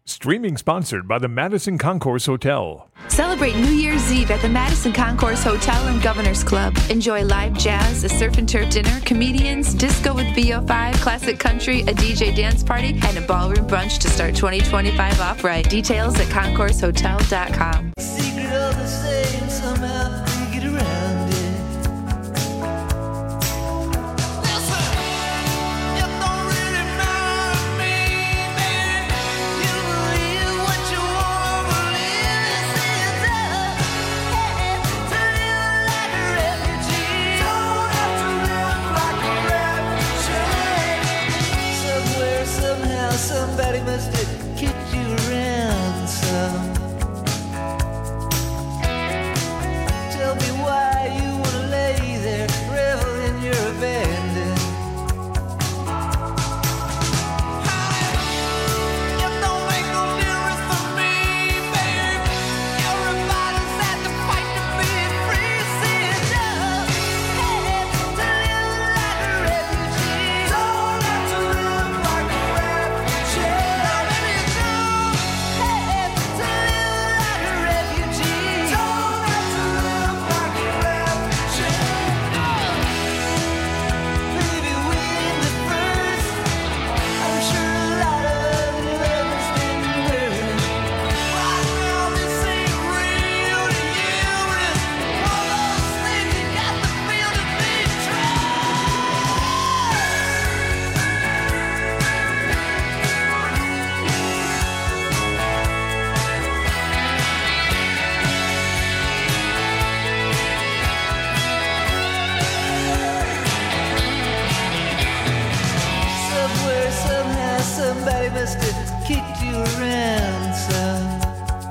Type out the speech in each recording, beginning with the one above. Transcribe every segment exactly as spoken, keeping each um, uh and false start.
Streaming sponsored by the Madison Concourse Hotel. Celebrate New Year's Eve at the Madison Concourse Hotel and Governor's Club. Enjoy live jazz, a surf and turf dinner, comedians, disco with V O five, classic country, a D J dance party, and a ballroom brunch to start twenty twenty-five off right. Details at concourse hotel dot com. Secret all the same, somehow we get around it. Somebody must have kicked you around some. Tell me why you wanna lay there, revel in your abandon. It don't make no difference for me, babe. Everybody's had to fight to be free. Sit up, hey, to live like a refugee. Don't have to live like a somebody must have kicked you around some.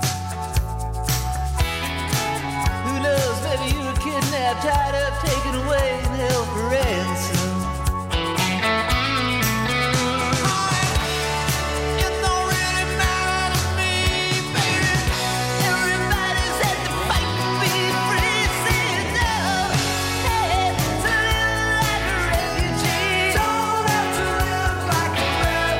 Who knows, maybe you were kidnapped, tied up, taken away, and held for ransom. It don't really matter to me, baby. Everybody's had to fight to be free. Sit down, hey, to live like a refugee. Don't have to live like a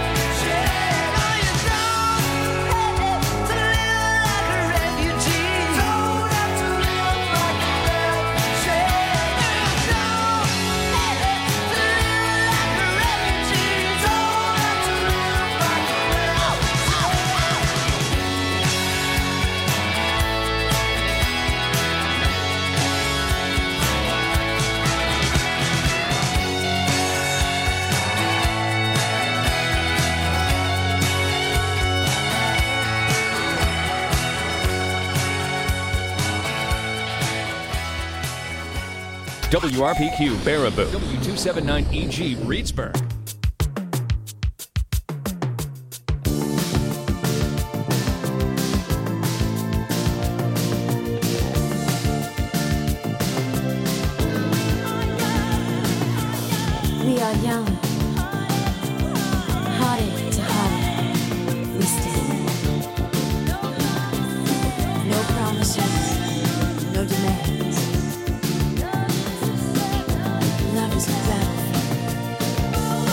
W R P Q Baraboo, W two seventy-nine E G Reedsburg. We are young, hearted to heart, we stand. No promises, no demands. Love is a battlefield.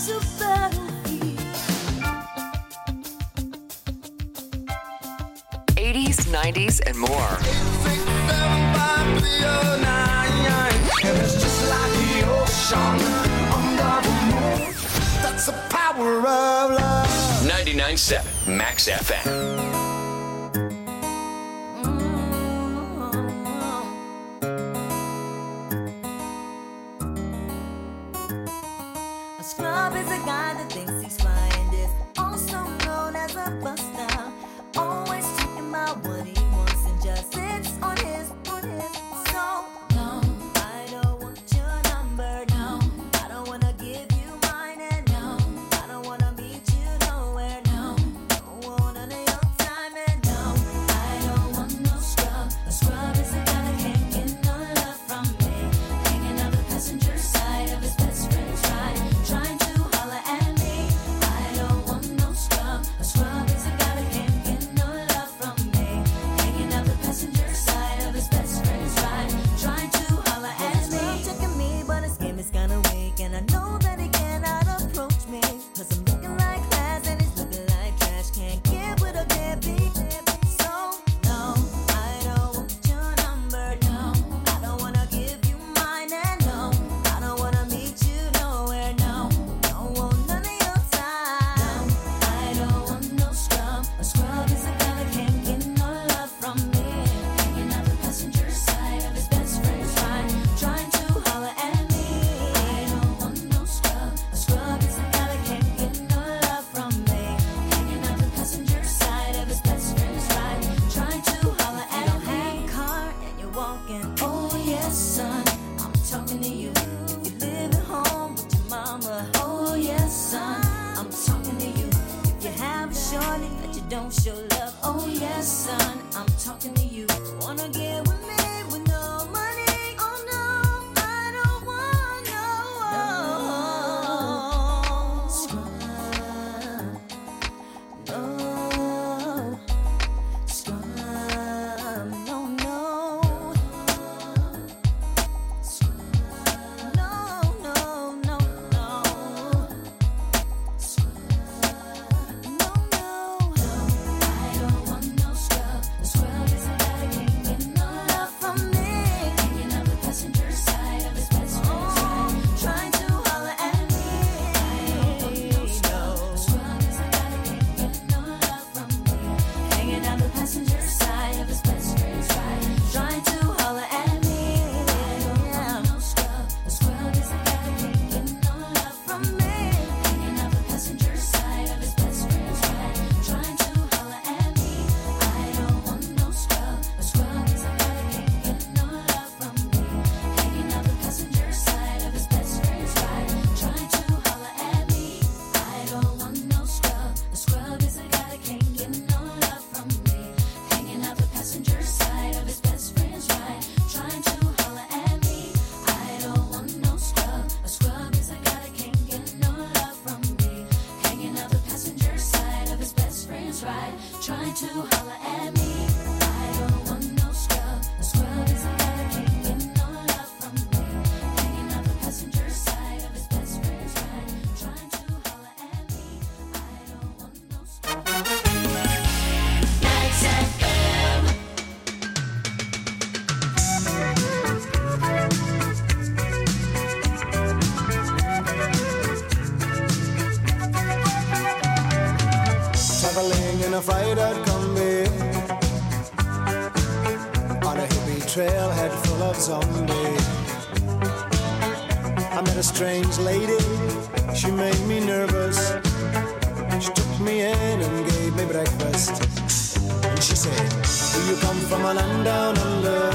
to battlefield. eighties, nineties, and more. And it's just like the ocean under the moon. That's the power of love. ninety-nine point seven Max F M. A scrub is a guy that thinks he's flying, is also known as a buster. Always talking about what he wants and just sits on his, on his. So, no, I don't want your number, no. I don't wanna give you mine, and no, I don't wanna meet you nowhere, no. Don't want none of your time, and no, I don't want no scrub. A scrub is a guy that can't get no love from me. Hanging out the passenger side of his best friend's ride, trying to holler at me. I don't want no scrub. A scrub is a guy that can't get no love from me. Hanging out the passenger side of his best friend's ride, trying to holler at me. Checking me, but his game is kinda weak, and I know that he cannot approach me. Cause I'm looking like class and he's looking like trash. Can't get with a deadbeat. So, no, I don't want your number, no. I don't wanna give you mine, and no, I don't wanna meet you nowhere, no. Don't want none of your time. I don't want no scrub. A scrub is a guy that can't get no love from me. Hanging out the passenger side of his best friend's ride, trying to holler at me. I don't want no scrub. A scrub is a guy that can't get no love from me. Hanging out the passenger side of his best friend's ride, trying to holler at me. You don't have a car and you're walking. Oh yes, son, I'm talking to you. If you live at home with your mama. Oh yes, son, I'm talking to you. If you have a shorty that you don't show love. Oh yes, son, I'm talking to you. Wanna get with me with no money? Oh no, I don't want no scrub. No scrub. No, no. No, no, no, no. No, no. I don't want no scrub. A scrub is a guy that can't get no love from me. Hanging out the passenger side of his best friend's ride, trying to holler at me. I don't want no scrub. A scrub is a guy that can't get no love from me. Hanging out the passenger side of his best friend's ride, trying to holler at me. I don't want no scrub. A scrub is a guy that can't get no love from me. Hanging out the passenger side of his best friend's ride, trying to holler at me. I don't want no scrub. A scrub is a guy that can't get no love from me. Hanging out the passenger side of his best friend's ride, trying to holler at me. I don't want no scrub. A scrub is a guy that can't get no love from me. Hanging out the passenger side of his best friend's ride, trying to holler at me. I don't want no scrub. A scrub is a guy that can't get no love from me. Hanging out the passenger side of his best friend's ride, trying to holler at me. I don't want no scrub. A scrub is a guy that can't get no love from me. Hanging out the passenger side of his best friend's ride, trying to holler at me. I don't want no scrub. Max F M. Traveling in a freighter combi on a hippie trailhead full of zombies. I met a strange lady, she made me nervous. She took me in and gave me breakfast. And she said, do you come from a land down under,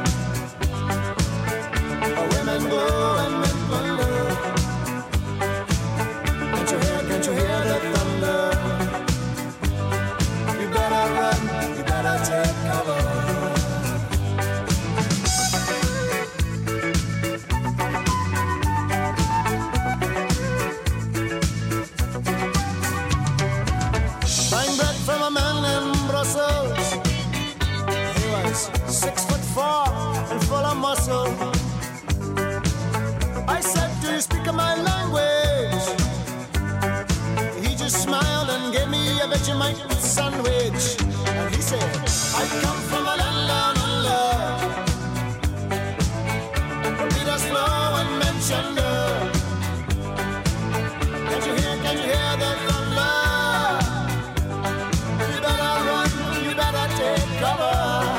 where women glow and men wonder? Can't you hear, can't you hear the thunder? You better run, you better take cover. just smiled and gave me a Vegemite sandwich. And he said, I come from a land down under. Peter's flow and mentioned her. Can you hear, can you hear the thunder? You better run, you better take cover.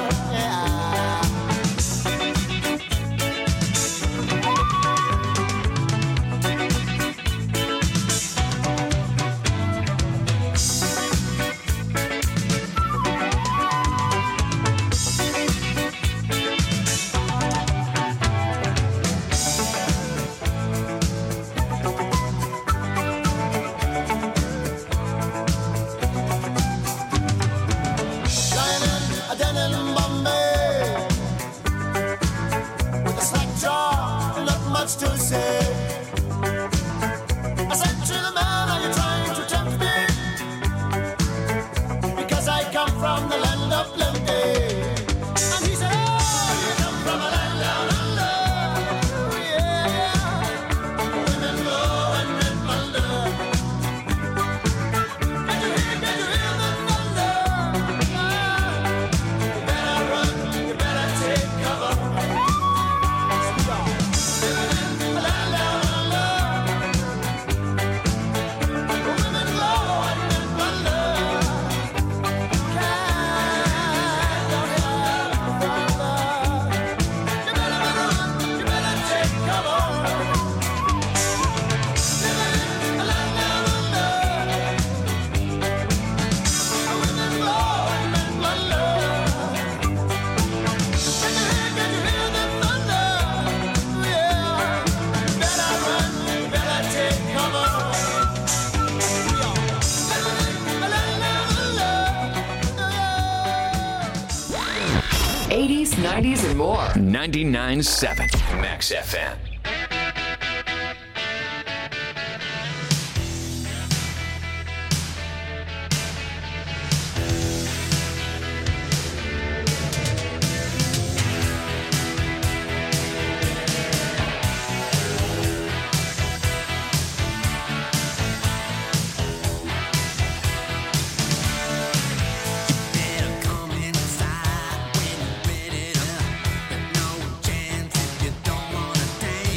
To say, I said to the man, are you trying to tempt me? Because I come from the land of plenty. And he said, oh, you come from a land down under. Yeah, women go and men wonder. Can you hear, can you hear the thunder? You better run, you better take cover. eighties, nineties, and more. ninety-nine point seven Max F M. Come inside when you're ready to, but no chance if you don't wanna dance.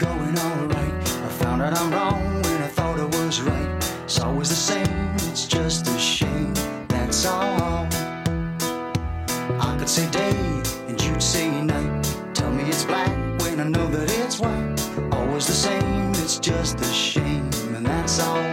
going alright. I found out I'm wrong when I thought I was right. It's always the same, it's just a shame, that's all. I could say day and you'd say night. Tell me it's black when I know that it's white. Always the same, it's just a shame, and that's all.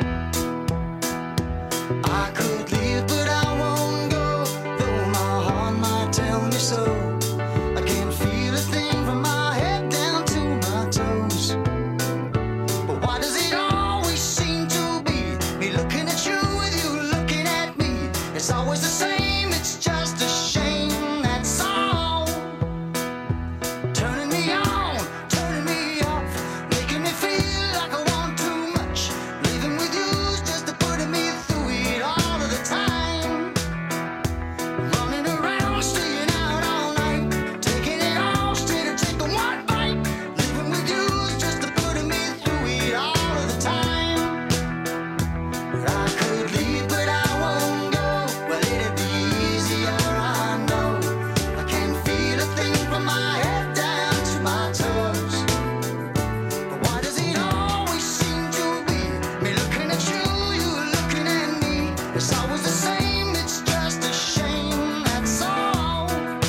I could leave, but I won't go, though my heart might tell me so. I can't feel a thing from my head down to my toes. But why does it always seem to be me looking at you with you looking at me? It's always the same, it's just a shame, that's all. Turning me on, turning me off, making me feel like I want too much. Living with you's just to putting me through it all of the time. Running around, staying out all night, taking it all straight or taking one bite. Living with you's just to putting me through it all of the time. But I could leave, but I won't go. Well, it'd be easier, I know. I can't feel a thing from my head down to my toes. But why does it always seem to be me looking at you, you looking at me? It's always the same, it's just a shame, that's all.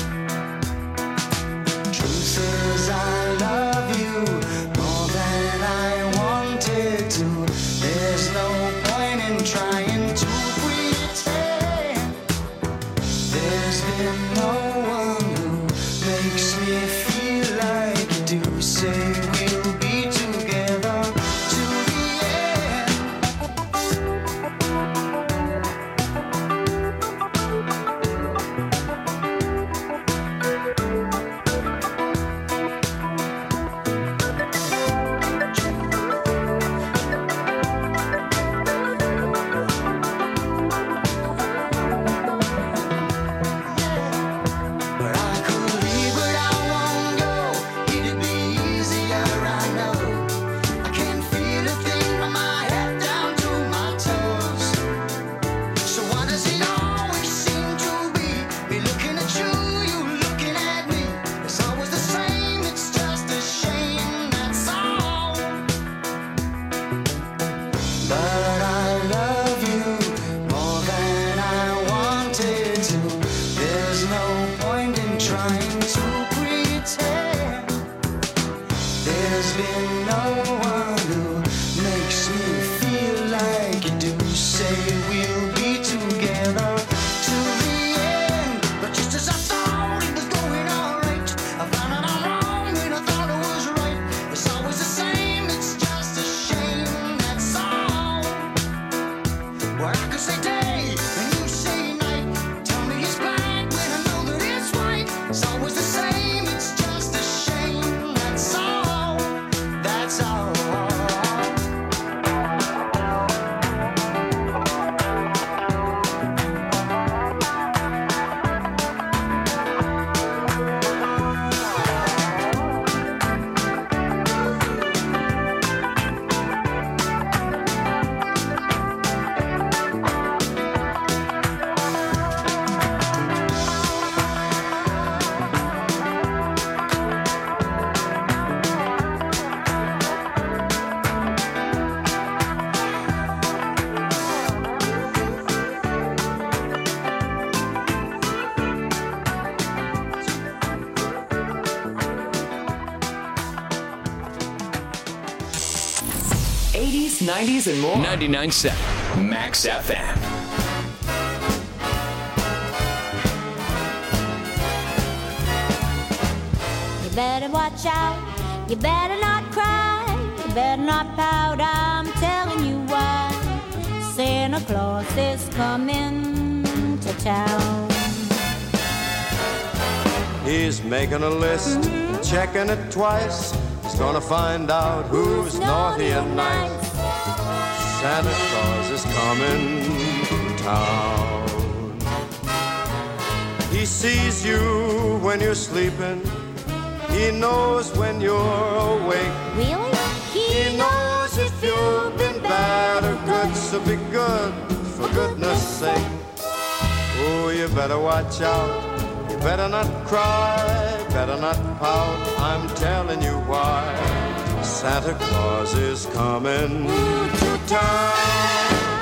Truth is I love you more than I wanted to. There's no point in trying to pretend. There's been no one who makes me feel like you do. Say we'll be together to the end. But I could leave, but I won't go. It'd be easier, I know. I can't feel a thing from my head down to my toes. So why does it always seem to be me looking at you, you looking at me? It's always the same, it's just a shame, that's all. But I love you more than I wanted to. There's no point in trying to pretend. There's been no one who makes me feel like you do. Say we'll be together to the end. But just as I thought it was going alright, I found out I'm wrong when I thought it was right. It's always the same, it's just a shame, that's all. Well, I could say day and you say night. Tell me it's black when I know that it's white. It's always the same, it's just a shame, that's all. That's all. eighties, nineties, and more. ninety-nine point seven Max F M. You better watch out, you better not cry, you better not pout, I'm telling you why. Santa Claus is coming to town. He's making a list, checking it twice. He's gonna find out who's naughty and nice. Santa Claus is coming to town. He sees you when you're sleeping. He knows when you're awake. Really? He knows if you've been bad or good, so be good, for goodness sake. Oh, you better watch out. You better not cry, better not pout. I'm telling you why. Santa Claus is coming to town.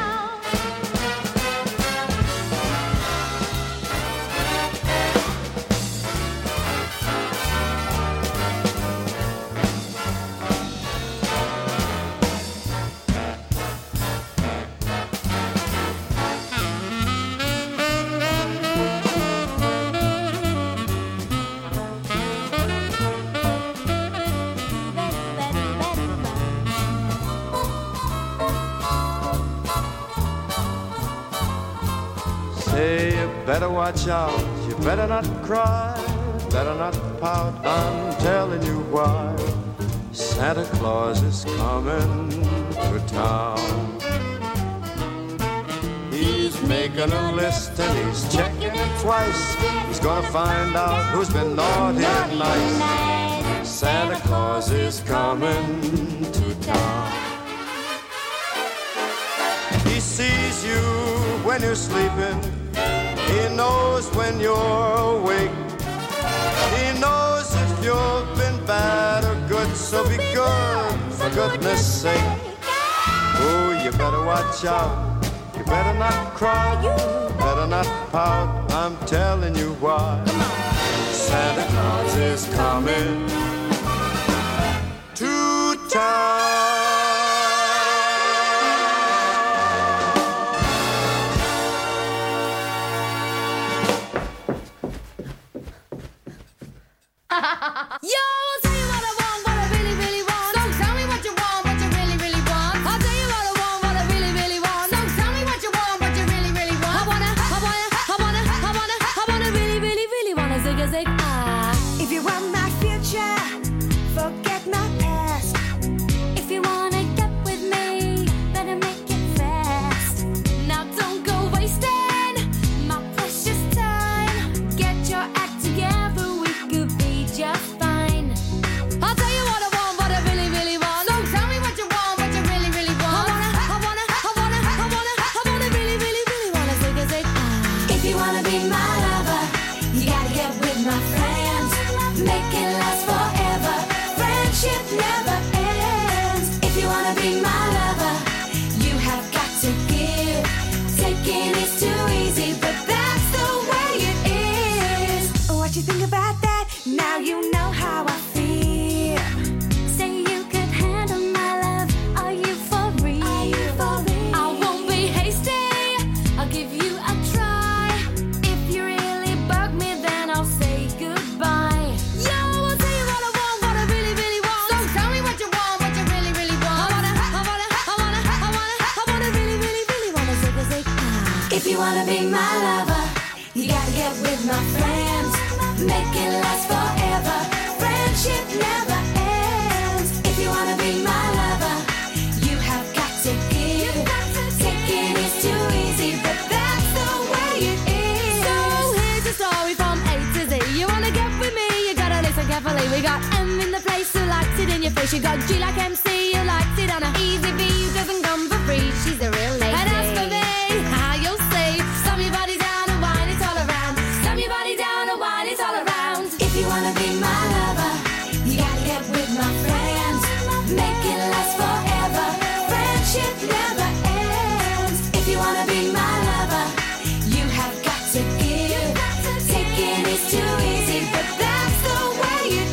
Say you better watch out, you better not cry, better not pout, I'm telling you why. Santa Claus is coming to town. He's making a list and he's checking it twice. He's gonna find out who's been naughty and nice. Santa Claus is coming to town. He sees you when you're sleeping. He knows when you're awake. He knows if you've been bad or good, so be good, for goodness sake. Oh, you better watch out, you better not cry, better not pout, I'm telling you why. Santa Claus is coming to town. Yo, I'll tell you what I want, what I really, really want. So tell me what you want, what you really, really want. I'll tell you what I want, what I really, really want. So tell me what you want, what you really, really want. I wanna, I wanna, I wanna, I wanna, I wanna really, really, really wanna zig a zig ah. If you want my future, forget my past. If you wanna get with me, better make it fast. Now don't go wasting my precious time. Get your act together, we could be just fine. I'll tell you what I want, what I really, really want. So tell me what you want, what you really, really want. I wanna, I wanna, I wanna, I wanna, I wanna really, really, really wanna zig a zig ah. If you wanna be my lover, you gotta get with my friends. Make it last forever. Friendship never ends. If you wanna be my lover, you have got to give. Taking is too easy, but that's the way it is. What you think about that? Now you know how I feel. Say you could handle my love. Are you for real? Are you for real? I won't be hasty. I'll give you a try. If you really bug me, then I'll say goodbye. Yo, I'll tell you what I want, what I really, really want. So tell me what you want, what you really, really want. I wanna, I wanna, I wanna, I wanna, I wanna really, really, really wanna zig a zig ah. If you wanna be my lover, you gotta get with my friends. Make it last forever. Friendship never ends. If you wanna be my lover, you have got to give. Taking is too easy, but that's the way it is. So here's a story from A to Z. You wanna get with me, you gotta listen carefully. We got M in the place who likes it in your face. You got G like M C who likes it on a easy B who doesn't come for free. She's a real lady. And as for me, how you'll see, slam your body down and wine it all around. Slam your body down and wine it all around. If you wanna be my lover, you gotta get with my friends. Make it last forever. Friendship never ends. If you wanna be my lover, you have got to give. Taking is too easy, but that's the way it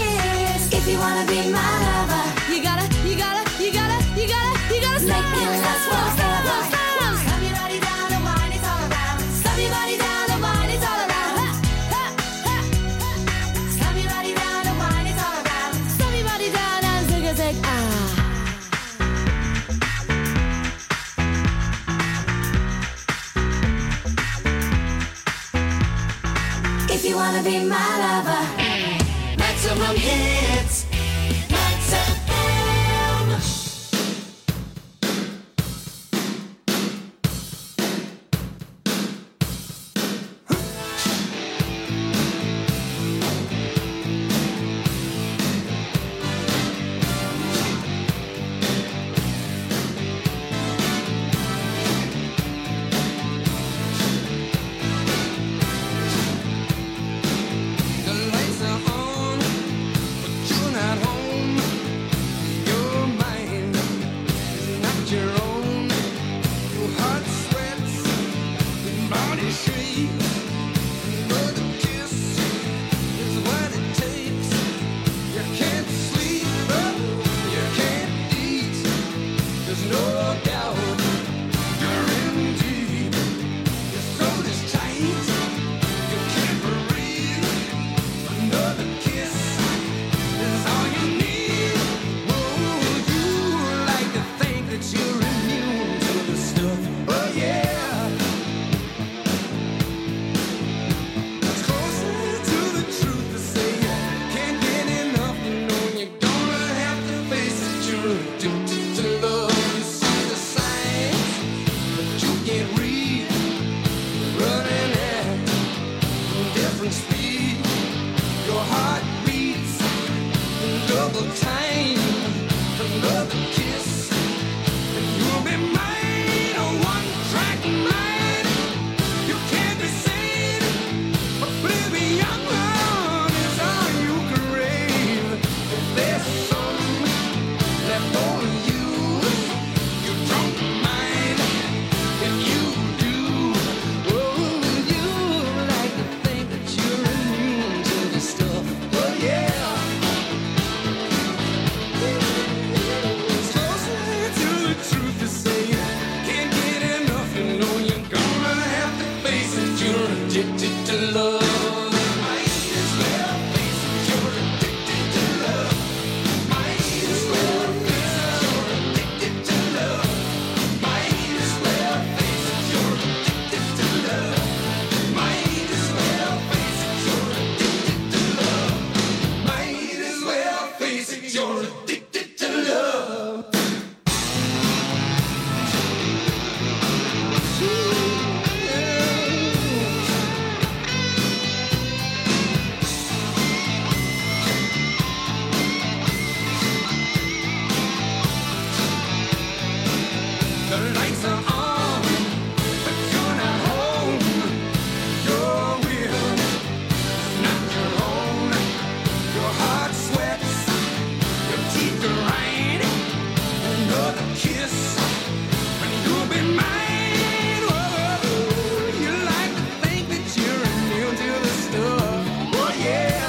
is. If you wanna be my lover, You gotta, you gotta, you gotta, you gotta, you gotta make stop, it last stop, stop, forever. stop, stop. Slam your body down and wine it all around. Slam your body down and wine it all around. Ha, ha, ha, ha. Slam your body down and wine it all around. Slam your body down and zig a zig ah. If you wanna be my lover, maximum hits, Max F M. The lights are on, sweats, your teeth grind, another kiss, and you'll be mine. Whoa, you like to think that you're immune to the stuff. Oh yeah.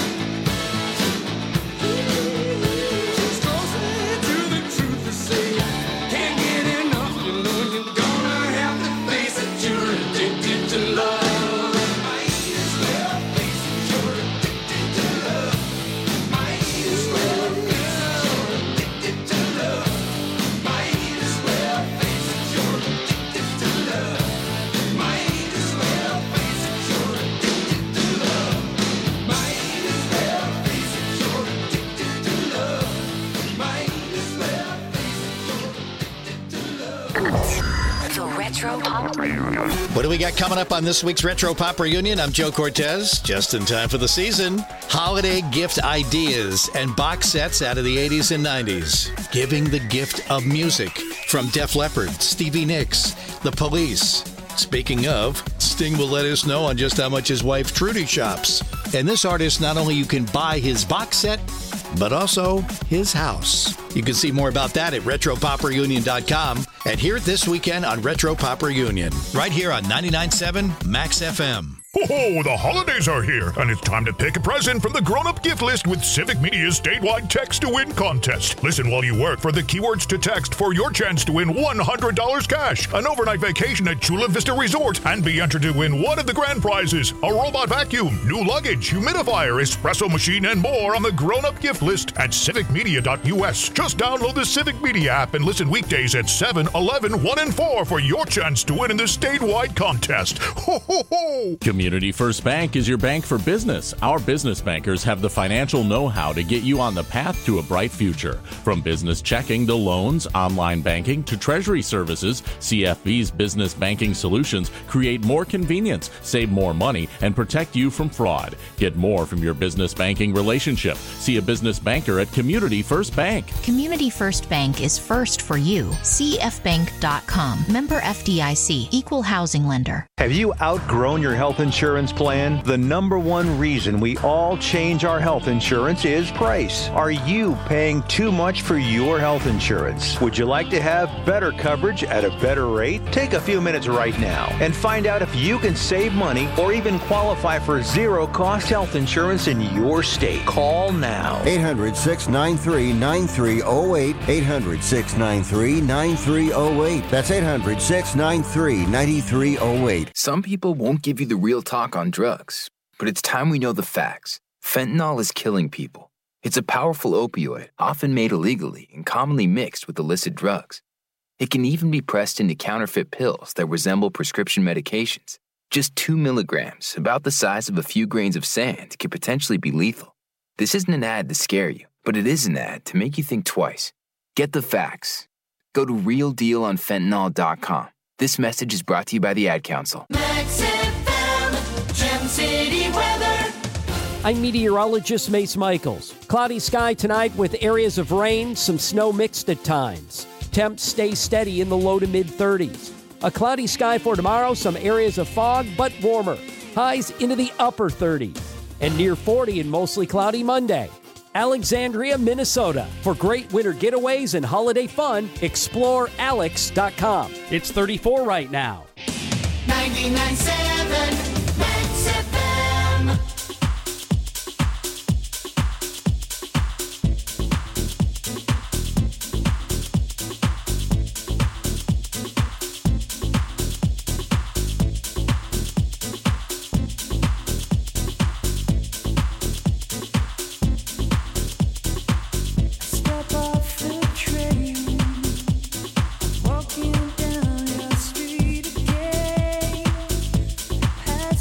She's closer to the truth to say, can't get enough. You know you're gonna have to face it. You're addicted to love. Might as well face it. You're addicted to love. Might as well face it. You're addicted to love. Might as well face it. You're addicted to love. Might as well face it. You're addicted to love. Might as well face it. You're addicted to love. Might as well face it. You're addicted to love. The Retro Pop. What do we got coming up on this week's Retro Pop Reunion? I'm Joe Cortez, just in time for the season. Holiday gift ideas and box sets out of the eighties and nineties. Giving the gift of music from Def Leppard, Stevie Nicks, The Police. Speaking of, Sting will let us know on just how much his wife Trudy shops. And this artist, not only you can buy his box set, but also his house. You can see more about that at retro pop reunion dot com and hear it this weekend on Retro Pop Reunion, right here on ninety-nine point seven Max F M. Oh, the holidays are here, and it's time to pick a present from the grown-up gift list with Civic Media's statewide Text to Win contest. Listen while you work for the keywords to text for your chance to win one hundred dollars cash, an overnight vacation at Chula Vista Resort, and be entered to win one of the grand prizes, a robot vacuum, new luggage, humidifier, espresso machine, and more on the grown-up gift list at civic media dot U S. Just download the Civic Media app and listen weekdays at seven, eleven, one, and four for your chance to win in the statewide contest. Ho, ho, ho! Community First Bank is your bank for business. Our business bankers have the financial know-how to get you on the path to a bright future. From business checking to loans, online banking to treasury services, C F B's business banking solutions create more convenience, save more money, and protect you from fraud. Get more from your business banking relationship. See a business banker at Community First Bank. Community First Bank is first for you. C F bank dot com. Member F D I C. Equal housing lender. Have you outgrown your health insurance plan? The number one reason we all change our health insurance is price. Are you paying too much for your health insurance? Would you like to have better coverage at a better rate? Take a few minutes right now and find out if you can save money or even qualify for zero cost health insurance in your state. Call now. eight hundred, six nine three, nine three zero eight. eight hundred, six nine three, nine three zero eight. That's eight hundred, six nine three, nine three zero eight. Some people won't give you the real talk on drugs, but it's time we know the facts. Fentanyl is killing people. It's a powerful opioid, often made illegally and commonly mixed with illicit drugs. It can even be pressed into counterfeit pills that resemble prescription medications. Just two milligrams, about the size of a few grains of sand, could potentially be lethal. This isn't an ad to scare you, but it is an ad to make you think twice. Get the facts. Go to real deal on fentanyl dot com. This message is brought to you by the Ad Council. Max F M, Gem City weather. I'm meteorologist Mace Michaels. Cloudy sky tonight with areas of rain, some snow mixed at times. Temps stay steady in the low to mid thirties. A cloudy sky for tomorrow, some areas of fog, but warmer. Highs into the upper thirties. And near forty and mostly cloudy Monday. Alexandria, Minnesota. For great winter getaways and holiday fun, explore alex dot com. It's thirty-four right now. ninety-nine point seven Max F M. Step off the train, walking down your street again.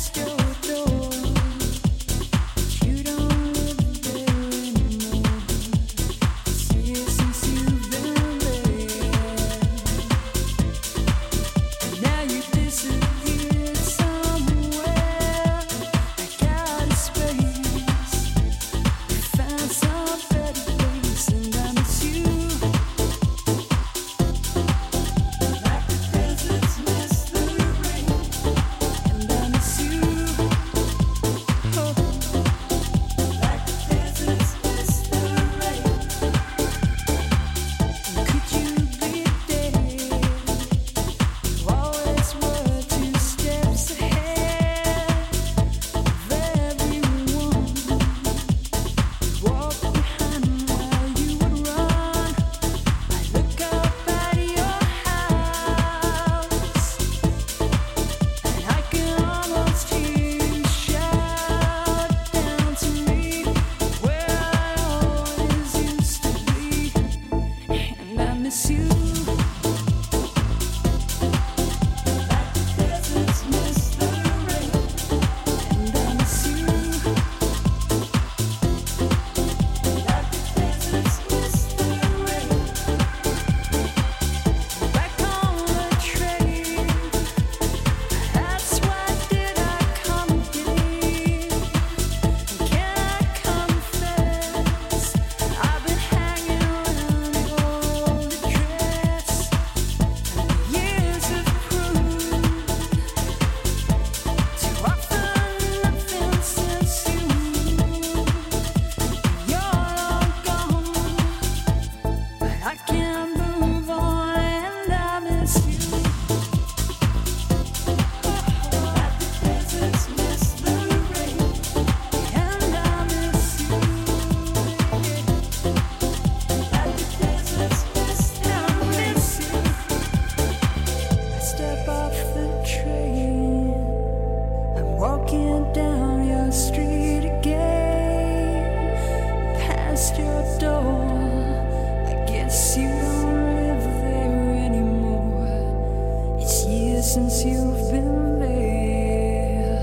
past your door. I guess you don't live there anymore. It's years since you've been there,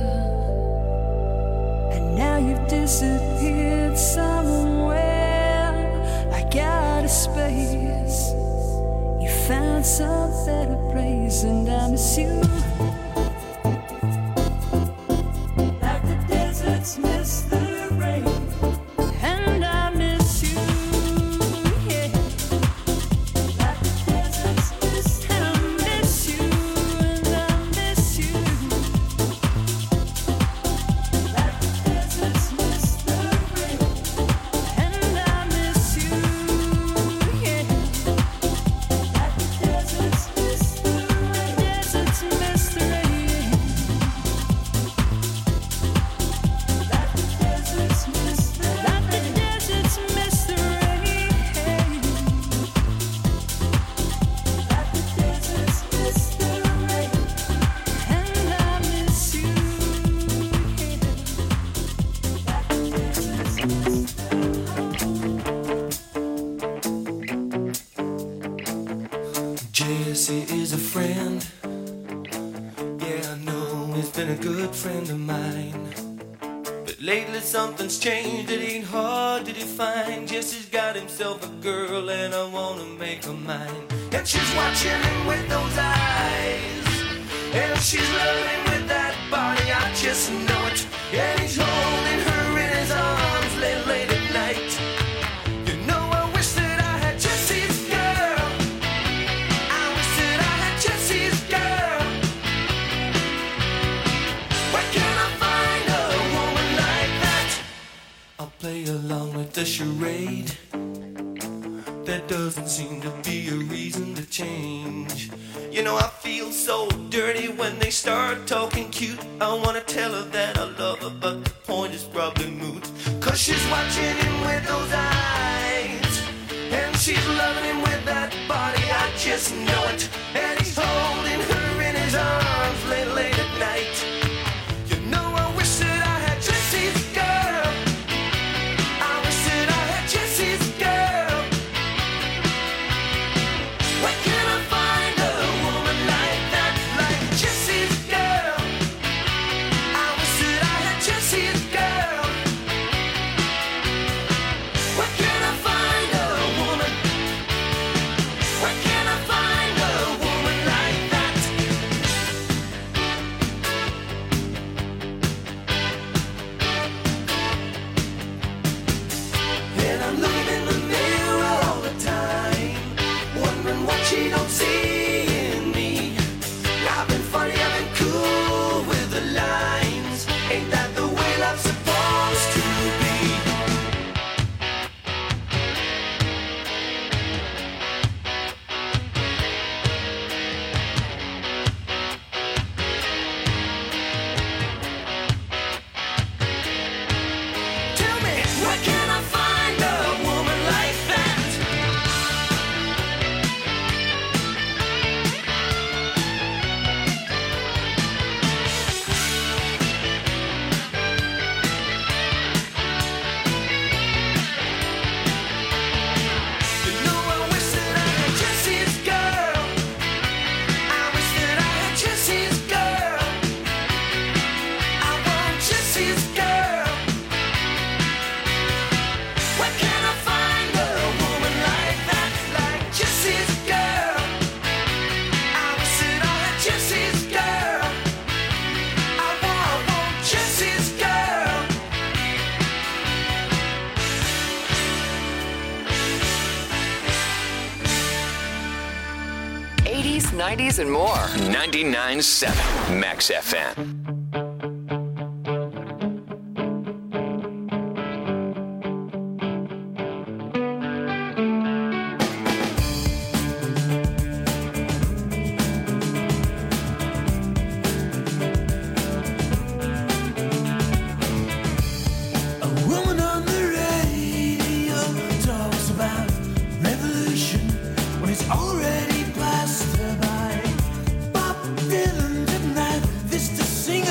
and now you've disappeared somewhere. I got a space. You found some better place, and I miss you. Like the deserts miss the rain, and I miss you, yeah. Like the deserts miss, and I miss you, and I miss you. Like the deserts miss the rain, and I miss you, yeah. Like the deserts miss the rain, deserts miss the rain. Jesse is a friend. Yeah, I know he's been a good friend of mine. But lately something's changed, it ain't hard to define. Jesse's got himself a girl and I wanna make her mine. And she's watching him with those eyes, and she's loving with that body, I just know it. And he's holding her in his arms late, late at night. You know I wish that I had Jesse's girl. I wish that I had Jesse's girl. Where can I find a woman like that? I'll play along with the charade. There doesn't seem to be a reason to change. You know I feel so dirty when they start talking cute. I wanna tell her that I love her, but the point is probably moot. Cause she's watching him with those eyes, and she's loving him with that body, I just know it. And he's holding her in his arms late, late at night. You know I wish that I had Jesse's girl. I wish that I had Jesse's girl. Where can I find a woman like that, like Jesse's girl? I wish that I had Jesse's girl. Where can I find a woman? Where can I find a woman like that? And I'm looking in the mirror all the time, wondering what she don't see in me. I've been funny, I've been cool with the lines. Ain't that the way love's supposed to be? Tell me, where can I find a woman like that? You know I wish that I had Jesse's girl. I wish that I had Jesse's girl. I want Jesse's girl. Where can I find a woman like that, like Jesse's girl? I wish that I had Jesse's girl. I want, I want Jesse's girl. eighties, nineties, and more. ninety-nine point seven Max F M. A woman on the radio talks about revolution when it's already passed her by. Bob Dylan didn't have this to sing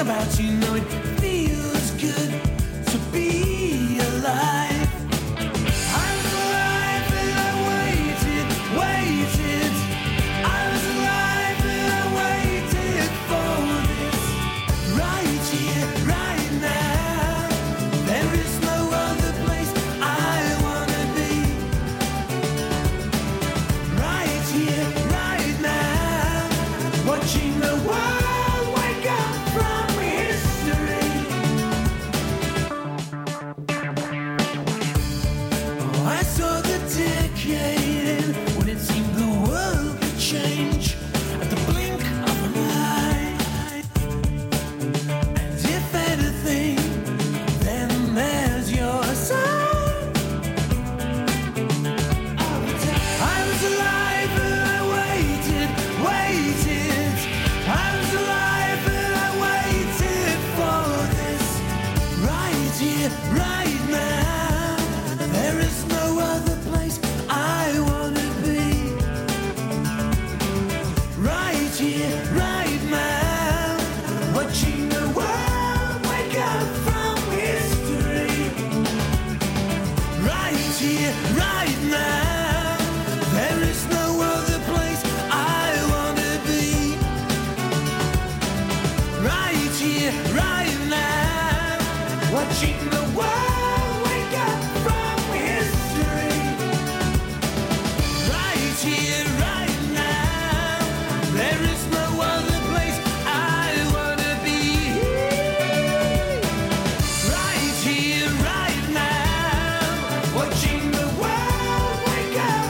saw the decade end when it seemed the world would change at the blink of an eye. And if anything, then there's your sign. I was alive and I waited, waited. I was alive and I waited for this right here, right now. There is no other place I wanna be. Right here, right now. Watching the world wake up from history. Right here, right now. There is no other place I wanna be. Right here, right now. Watching the world wake up from history. Right here, right now. There is no other place I wanna be. Right here, right now. Watching the world wake up.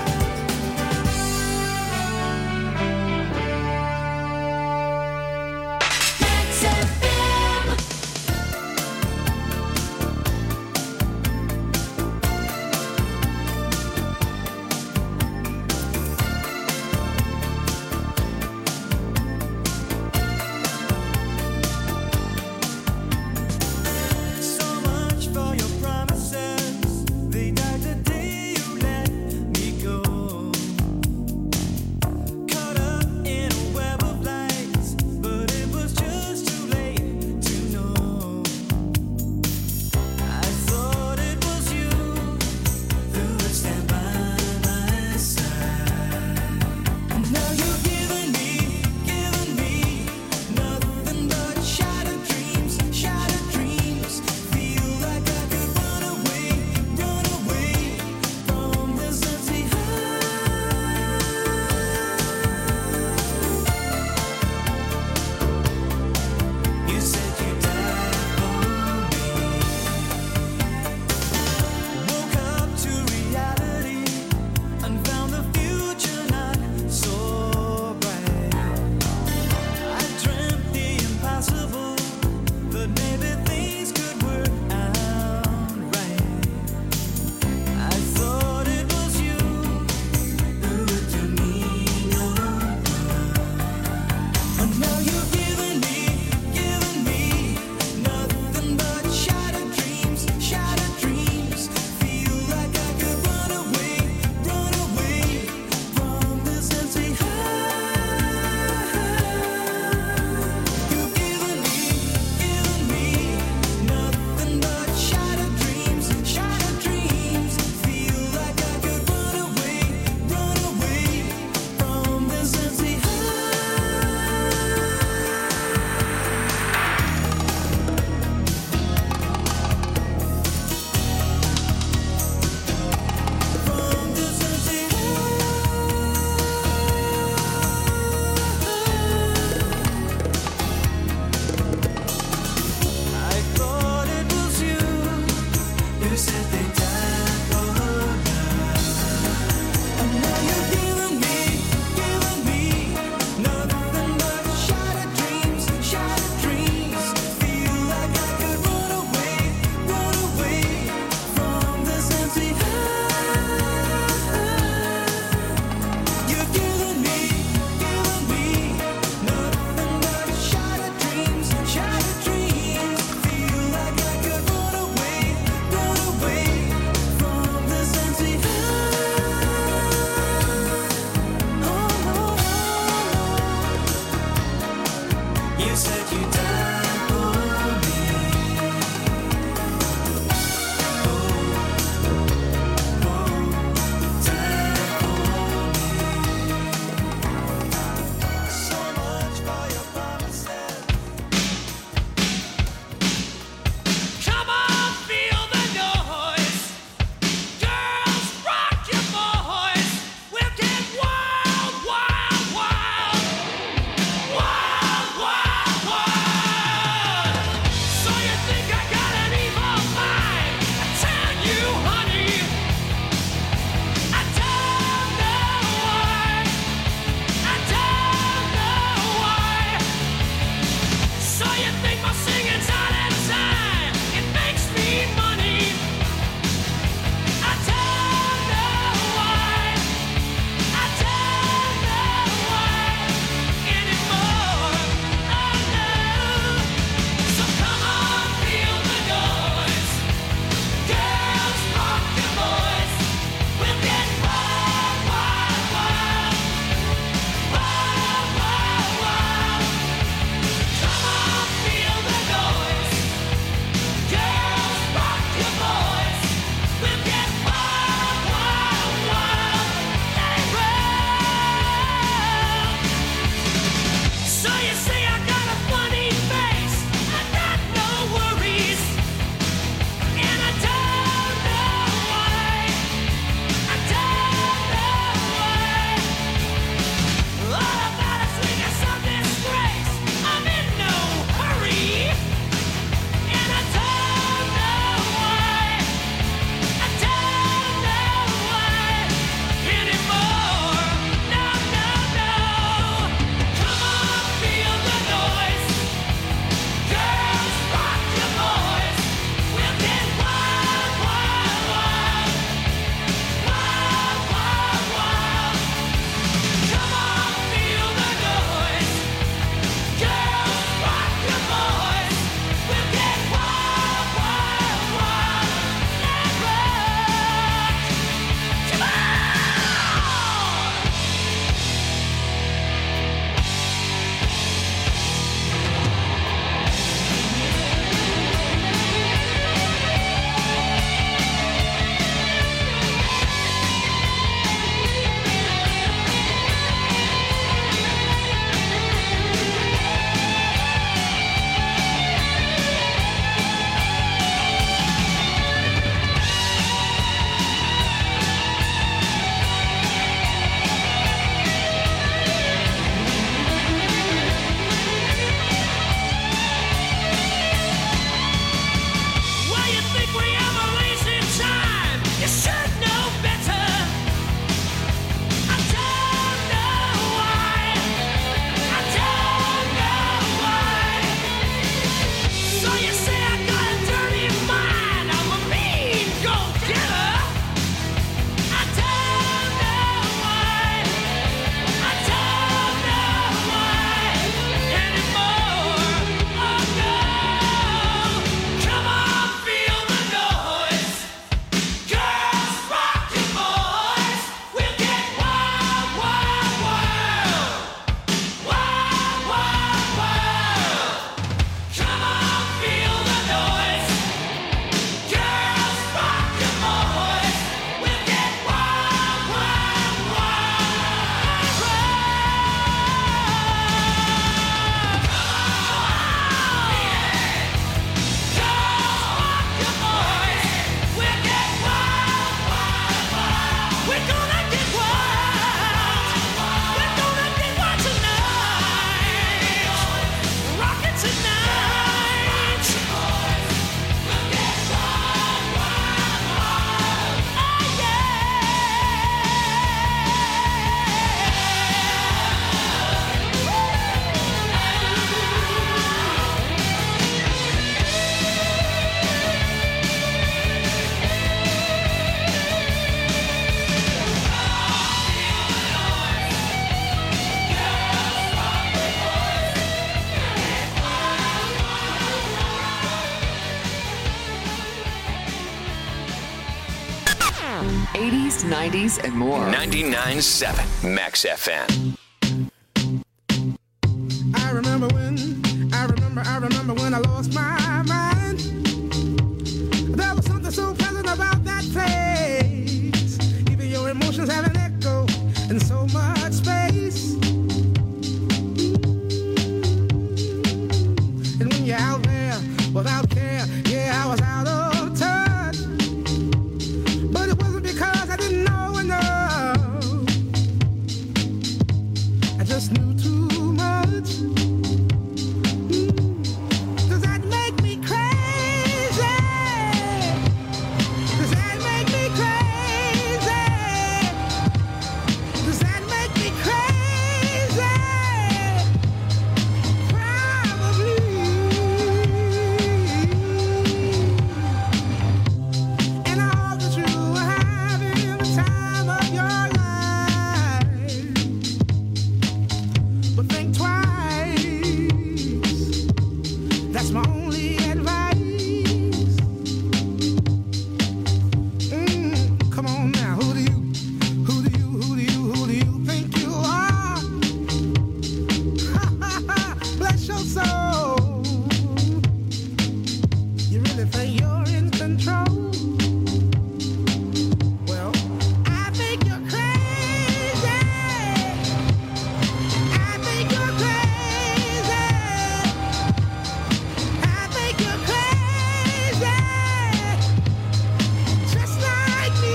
M. eighties, nineties, and more. ninety-nine point seven Max F M. I remember when, I remember, I remember when I lost my mind. There was something so pleasant about that place. Even your emotions have an echo in so much space. And when you're out there without care, yeah, I was out of touch. But it wasn't because I didn't know enough. I just knew too much. Does that make me crazy? Does that make me crazy? Does that make me crazy? Probably. And I hope that you are having the time of your life. But think twice. That's my only advice. Mm, come on now, who do you, who do you, who do you, who do you think you are? Bless your soul. You really think you're in control? Well, I think you're crazy. I think you're crazy. I think you're crazy, just like me.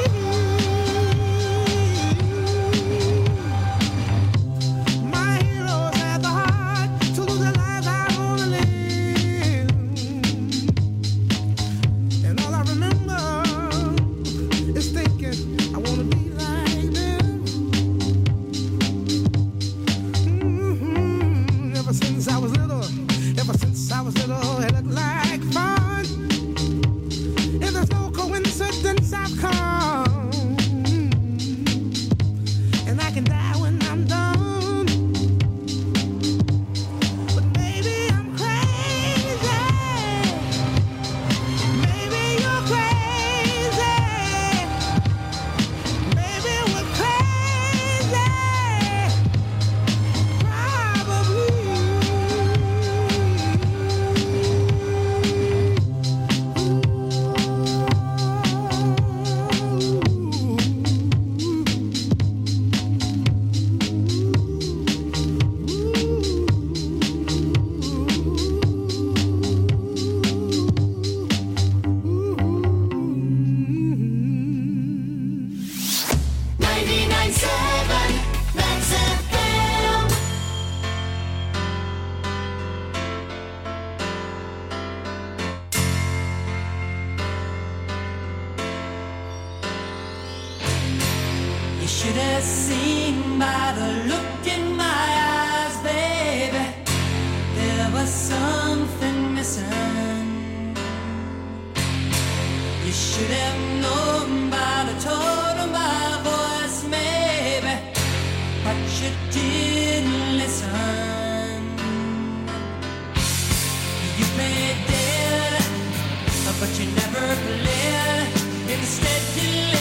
My heroes had the heart to lose their lives. I wanna live, and all I remember is thinking I wanna be like them. Mhm. Ever since I was little, ever since I was little, it looked like fun. If there's no coincidence, I've come, and I can die when I'm done. But maybe I'm crazy. Maybe you're crazy. Maybe we're crazy. ninety-nine point seven Max F M. You should have seen by the look in my eyes, baby. There was something missing. You should have known by the tone of my voice, maybe, but you didn't listen. You played dead, but you never played. Instead, you